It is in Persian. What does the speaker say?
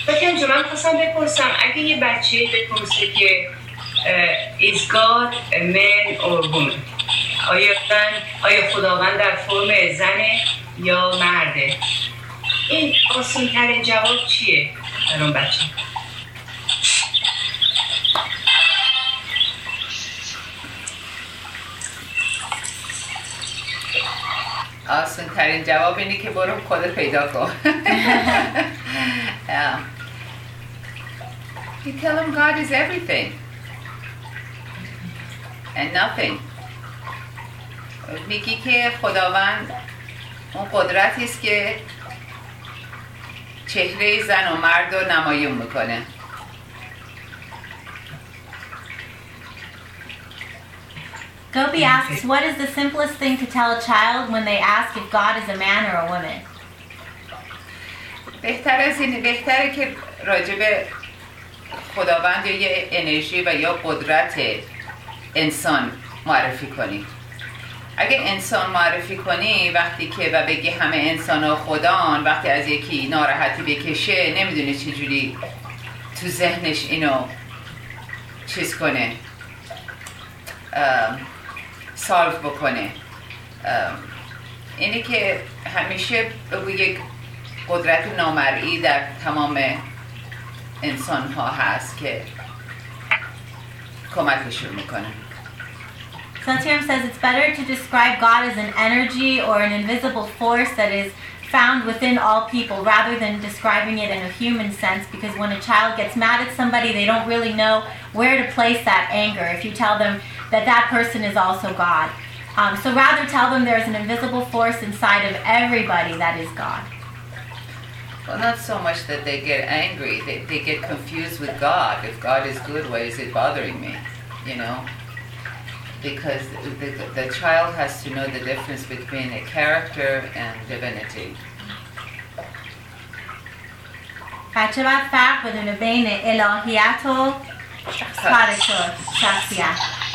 بکنم جو من خواستم بپرسم اگه یه بچه بپرسه که is God a man or woman آیا خداوند در فرم زنه یا مرده؟ این آسان ترین جواب چیه در اون بچه؟ آسان ترین جواب اینه که برو خودت پیدا کن. You tell him God is everything and nothing. میگی که خداوند اون قدرتی است که چهره زن و مرد رو نمایان میکنه. Gobi asks, what is the simplest thing to tell a child when they ask if God is a man or a woman? بهتره که راجع به خداوند یا یه انرژی و یا قدرت انسان معرفی کنی. اگه انسان معرفی کنی وقتی که و بگی همه انسان ها خدان، وقتی از یکی ناراحتی بکشه نمیدونه چجوری تو ذهنش اینو چیز کنه، سالو بکنه. اینه که همیشه بگو یک قدرت نامرئی در تمام انسان ها هست که کمکشون میکنه. Satyam says it's better to describe God as an energy or an invisible force that is found within all people rather than describing it in a human sense, because when a child gets mad at somebody they don't really know where to place that anger if you tell them that that person is also God. So rather tell them there's an invisible force inside of everybody that is God. Well, not so much that they get angry, they get confused with God. If God is good, why is it bothering me? You know? Because the child has to know the difference between a character and divinity. بچه باید فرق بدونه بین الهیت و شخصیت.